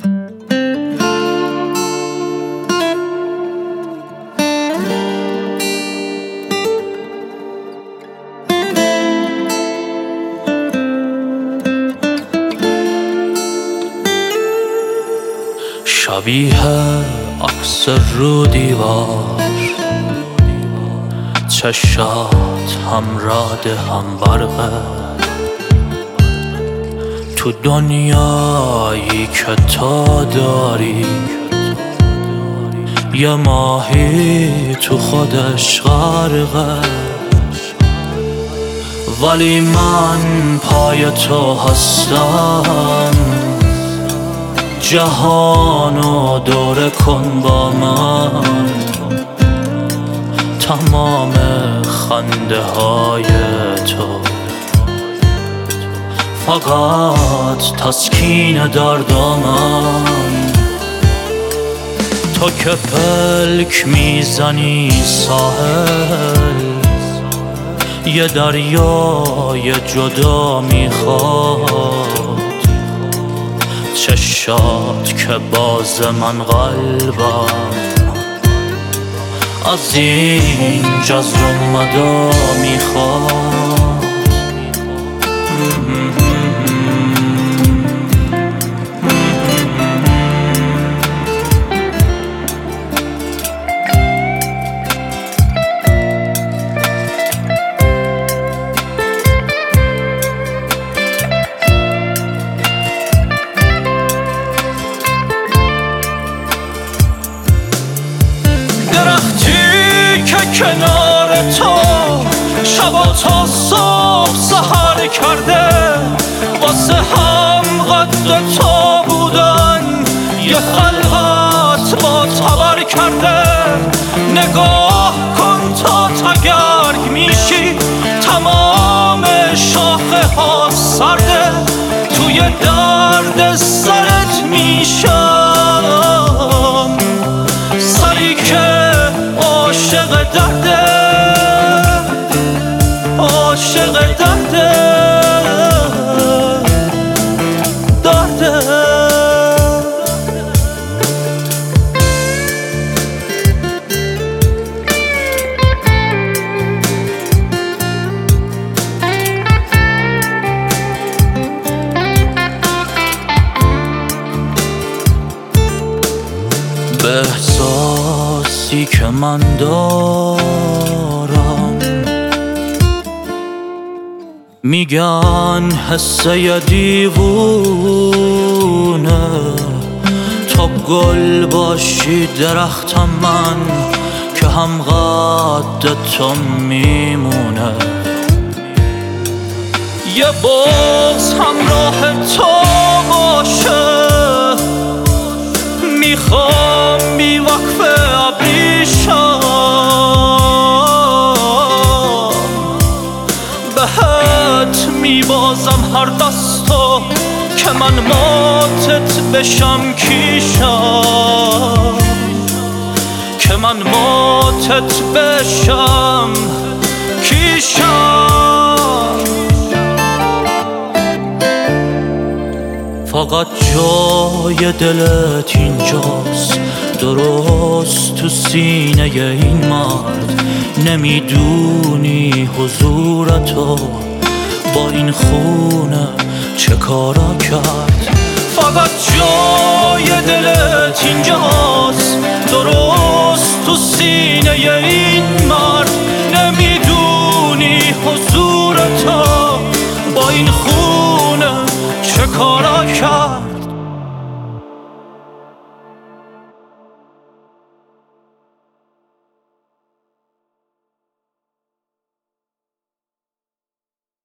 شبیه عکس رو دیوار، چشات هم راد هم برقه. تو دنیایی که تا داری یه ماهی تو خودش غرقه، ولی من پای تو هستم. جهانو دوره کن با من، تمام خنده های تو فقط تسکین درد من. تو که پلک میزنی ساحل، یه دریای جدا میخواد. چشات که باز من قلبم از این جزر مدا میخواد. کنار تو شبا تا صبح سحر کرده، واسه هم قد تو بودن یه خلقت با تبر کرده. نگاه کن تا تگرگ میشی، تمام شاخه ها سرده. توی درد سرت میشم، سری که عاشق درده، عاشق درده، درده. به احساسی که من دارم میگن حسه دیوونه. تا گل باشی درختم من که هم قد تو میمونه. یه بغض همراه تو باشه، میخوام بی وقفه ابریشم. بهت میبازم هر دستو که من ماتت بشم کیشم، که من ماتت بشم کیشم. فقط جای دلت اینجاست، درست تو سینه این مرد. نمیدونی حضورتو با این خونه چه کارا کرد. فقط جای دلت اینجاست، درست تو سینه این مرد. نمیدونی حضورتو با این خونه چه کارا کرد.